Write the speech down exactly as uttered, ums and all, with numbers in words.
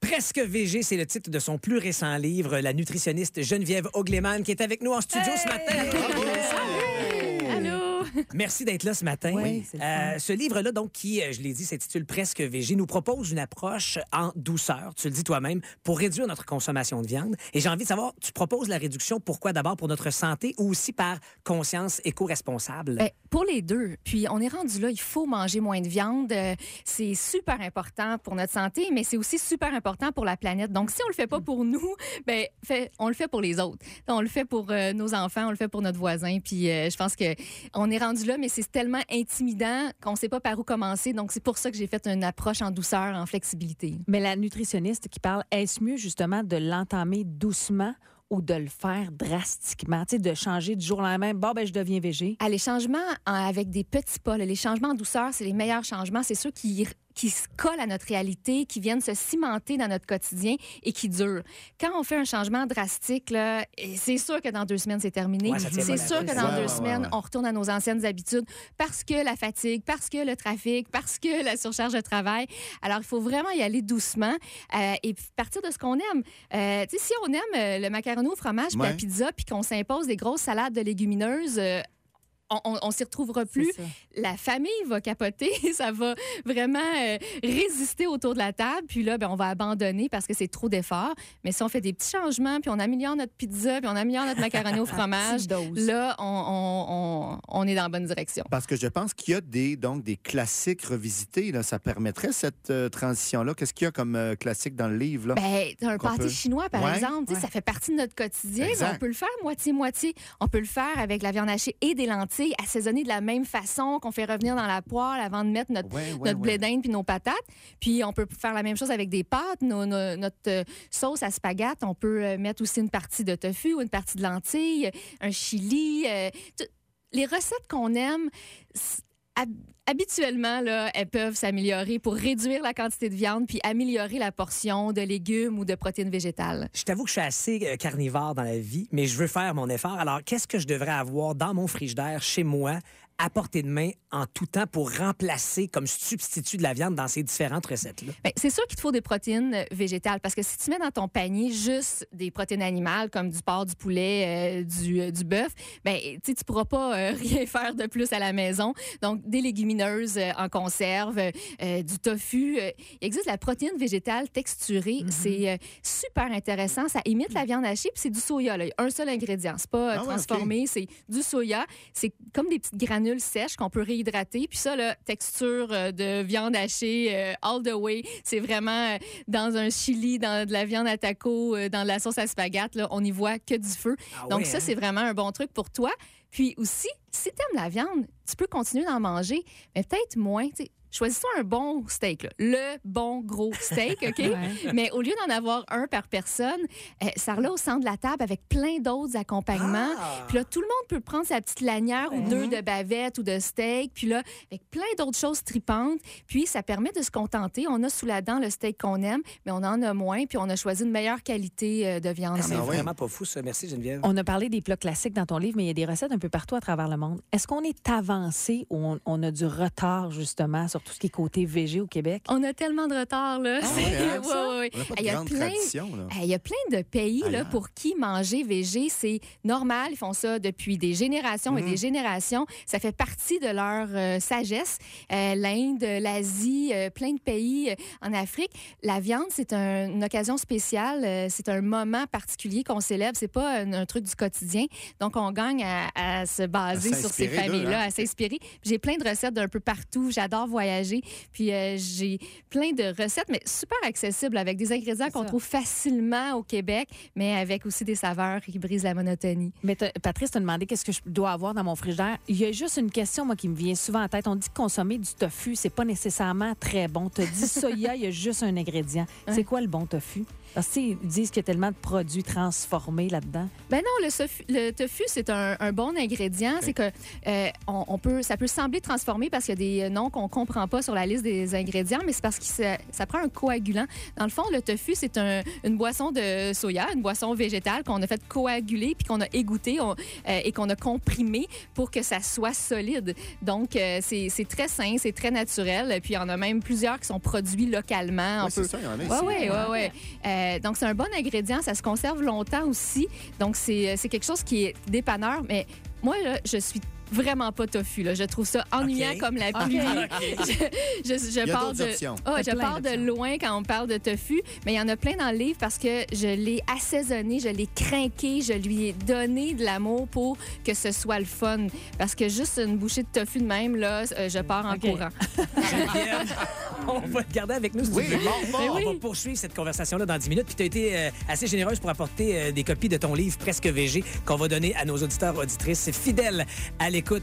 Presque végé, c'est le titre de son plus récent livre. La nutritionniste Geneviève Ogleman qui est avec nous en studio hey! ce matin. Bravo! Allô! Merci d'être là ce matin. Oui, c'est le euh, ce livre-là, donc, qui, je l'ai dit, s'intitule Presque végé, nous propose une approche en douceur, tu le dis toi-même, pour réduire notre consommation de viande. Et j'ai envie de savoir, tu proposes la réduction, pourquoi? D'abord pour notre santé ou aussi par conscience éco-responsable? Ben, pour les deux. Puis, on est rendu là, il faut manger moins de viande. Euh, c'est super important pour notre santé, mais c'est aussi super important pour la planète. Donc, si on le fait pas pour nous, ben, fait, on le fait pour les autres. On le fait pour euh, nos enfants, on le fait pour notre voisin. Puis, euh, je pense que on est rendu là, mais c'est tellement intimidant qu'on sait pas par où commencer. Donc, c'est pour ça que j'ai fait une approche en douceur, en flexibilité. Mais la nutritionniste qui parle, est-ce mieux justement de l'entamer doucement ou de le faire drastiquement, tu sais, de changer du jour au lendemain, bon, ben je deviens végé? Ah, les changements en- avec des petits pas, là, les changements en douceur, c'est les meilleurs changements. C'est ceux qui qui se collent à notre réalité, qui viennent se cimenter dans notre quotidien et qui durent. Quand on fait un changement drastique, là, c'est sûr que dans deux semaines, c'est terminé. Ouais, ça tient c'est pas sûr la que route. dans Ouais, deux ouais, semaines, ouais, ouais. on retourne à nos anciennes habitudes parce que la fatigue, parce que le trafic, parce que la surcharge de travail. Alors, il faut vraiment y aller doucement euh, et puis partir de ce qu'on aime. Euh, tu sais, si on aime euh, le macaroni au fromage puis Ouais. la pizza puis qu'on s'impose des grosses salades de légumineuses, euh, on, on, on s'y retrouvera plus. ça. La famille va capoter, ça va vraiment euh, résister autour de la table. Puis là, ben, on va abandonner parce que c'est trop d'efforts. Mais si on fait des petits changements, puis on améliore notre pizza, puis on améliore notre macaroni au fromage, Petite dose. là, on, on, on, on est dans la bonne direction. Parce que je pense qu'il y a des, donc, des classiques revisités. Là. Ça permettrait cette euh, transition-là. Qu'est-ce qu'il y a comme euh, classique dans le livre? Là? Ben, un Qu'on pâté peut- chinois, par Ouais, exemple, tu sais, ouais. ça fait partie de notre quotidien. Exact. Mais on peut le faire moitié-moitié. On peut le faire avec la viande hachée et des lentilles, assaisonnées de la même façon qu'on fait revenir dans la poêle avant de mettre notre, Ouais, ouais, notre blé ouais. d'Inde puis nos patates. Puis on peut faire la même chose avec des pâtes. Nos- nos- notre euh, sauce à spaghetti, on peut euh, mettre aussi une partie de tofu ou une partie de lentilles, un chili. euh, tout- les recettes qu'on aime, c- hab- habituellement, là, elles peuvent s'améliorer pour réduire la quantité de viande puis améliorer la portion de légumes ou de protéines végétales. Je t'avoue que je suis assez euh, carnivore dans la vie, mais je veux faire mon effort. Alors, qu'est-ce que je devrais avoir dans mon frigidaire, chez moi, à portée de main, en tout temps, pour remplacer comme substitut de la viande dans ces différentes recettes-là? Ben, c'est sûr qu'il te faut des protéines euh, végétales parce que si tu mets dans ton panier juste des protéines animales comme du porc, du poulet, euh, du, euh, du bœuf, ben tu sais, tu pourras pas euh, rien faire de plus à la maison. Donc des légumineuses euh, en conserve, euh, du tofu. euh, il existe la protéine végétale texturée. C'est euh, super intéressant. Ça imite la viande hachée puis c'est du soya. Là. Il y a un seul ingrédient. C'est pas euh, Ah ouais, transformé. C'est du soya. C'est comme des petites granules sèches qu'on peut réhydrater. Puis ça, là, texture euh, de viande hachée euh, all the way. C'est vraiment euh, dans un chili, dans de la viande à taco, euh, dans de la sauce à spaghetti. Là, on n'y voit que du feu. Ah Donc ouais, ça, hein? c'est vraiment un bon truc pour toi. Puis aussi, si t'aimes la viande, tu peux continuer d'en manger, mais peut-être moins. Tu sais, choisis-toi un bon steak, là. Le bon gros steak, OK? Mais au lieu d'en avoir un par personne, euh, sers-le au centre de la table avec plein d'autres accompagnements. Ah! Puis là, tout le monde peut prendre sa petite lanière ou deux de bavette ou de steak. Puis là, avec plein d'autres choses tripantes. Puis ça permet de se contenter. On a sous la dent le steak qu'on aime, mais on en a moins. Puis on a choisi une meilleure qualité euh, de viande. Ah, c'est Ah ouais. vraiment pas fou, ça. Merci, Geneviève. On a parlé des plats classiques dans ton livre, mais il y a des recettes un peu partout à travers le monde. Est-ce qu'on est avancé ou on, on a du retard, justement, sur tout ce qui est côté végé au Québec? On a tellement de retard, là. Ah C'est- ouais, hein, ouais, ça? ouais, ouais. On n'a pas de Il y a grande plein- tradition, là. Il y a plein de pays là, Ailleurs. pour qui manger végé, c'est normal. Ils font ça depuis des générations et des générations. Ça fait partie de leur euh, sagesse. Euh, L'Inde, l'Asie, euh, plein de pays euh, en Afrique. La viande, c'est un- une occasion spéciale. Euh, c'est un moment particulier qu'on célèbre. C'est pas un, un truc du quotidien. Donc, on gagne à, à se baser À sur ces s'inspirer d'eux, familles-là, hein? à s'inspirer. J'ai plein de recettes d'un peu partout. J'adore voyager. Puis, euh, j'ai plein de recettes, mais super accessibles avec des ingrédients qu'on ça. trouve facilement au Québec, mais avec aussi des saveurs qui brisent la monotonie. Mais t'as- Patrice t'a demandé qu'est-ce que je dois avoir dans mon frigidaire. Il y a juste une question, moi, qui me vient souvent en tête. On dit que consommer du tofu, c'est pas nécessairement très bon. Tu as dit soya, il y a juste un ingrédient. C'est quoi le bon tofu? Parce que, tu sais, ils disent qu'il y a tellement de produits transformés là-dedans. Ben non, le, sofu- le tofu, c'est un, un bon ingrédient. C'est que euh, on, on peut, ça peut sembler transformé parce qu'il y a des noms qu'on comprend prend pas sur la liste des ingrédients, mais c'est parce que ça, ça prend un coagulant. Dans le fond, le tofu, c'est un, une boisson de soya, une boisson végétale qu'on a fait coaguler puis qu'on a égoutté on, euh, et qu'on a comprimé pour que ça soit solide. Donc, euh, c'est, c'est très sain, c'est très naturel. Puis, il y en a même plusieurs qui sont produits localement. Oui, c'est ça, il y en a ici. Oui, oui, oui. Ouais. Euh, donc, c'est un bon ingrédient. Ça se conserve longtemps aussi. Donc, c'est, c'est quelque chose qui est dépanneur. Mais moi, là, je suis vraiment pas tofu. Là. Je trouve ça ennuyant okay. comme la pluie. Okay. je, je, je il y a pars d'autres de, options. oh, je pars de d'options. loin quand on parle de tofu, mais il y en a plein dans le livre parce que je l'ai assaisonné, je l'ai crinqué, je lui ai donné de l'amour pour que ce soit le fun. Parce que juste une bouchée de tofu de même, là, je pars en okay. courant. Geneviève, on va te garder avec nous si Oui, tu veux. bon, bon. On oui. va poursuivre cette conversation-là dans dix minutes. Puis tu as été euh, assez généreuse pour apporter euh, des copies de ton livre Presque Végé qu'on va donner à nos auditeurs auditrices fidèles à l'écoute